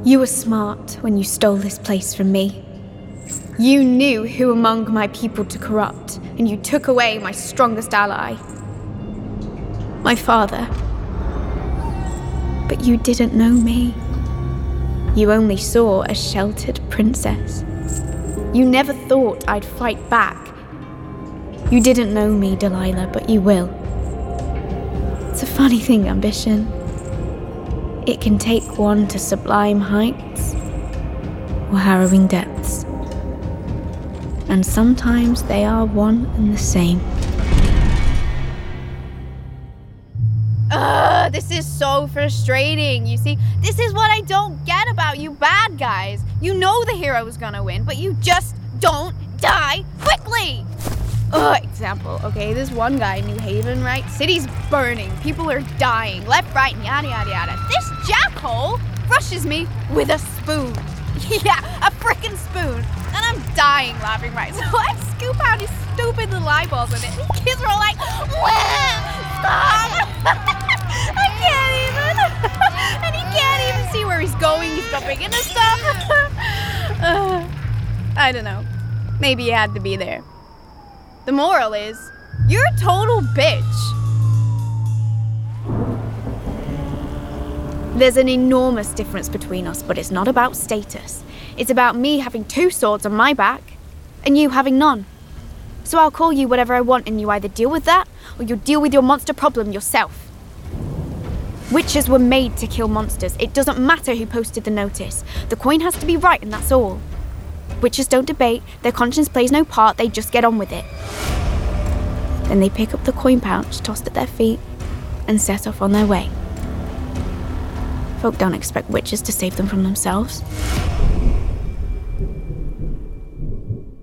You were smart when you stole this place from me. You knew who among my people to corrupt, and you took away my strongest ally. My father. But you didn't know me. You only saw a sheltered princess. You never thought I'd fight back. You didn't know me, Delilah, but you will. It's a funny thing, ambition. It can take one to sublime heights or harrowing depths. And sometimes they are one and the same. This is so frustrating, you see? This is what I don't get about you bad guys. You know the hero was gonna win, but you just don't die quickly! Example, okay, this one guy in New Haven, right? City's burning, people are dying, left, right, and yada, yada, yada. This jackhole rushes me with a spoon. Yeah, a frickin' spoon. And I'm dying laughing, right? So I scoop out his stupid little eyeballs with it. And the kids are all like, stop! I can't even. And he can't even see where he's going. He's bumping into stuff. I don't know. Maybe he had to be there. The moral is, you're a total bitch. There's an enormous difference between us, but it's not about status. It's about me having 2 swords on my back, and you having none. So I'll call you whatever I want, and you either deal with that, or you deal with your monster problem yourself. Witches were made to kill monsters. It doesn't matter who posted the notice. The coin has to be right, and that's all. Witches don't debate, their conscience plays no part, they just get on with it. Then they pick up the coin pouch tossed at their feet and set off on their way. Folk don't expect witches to save them from themselves.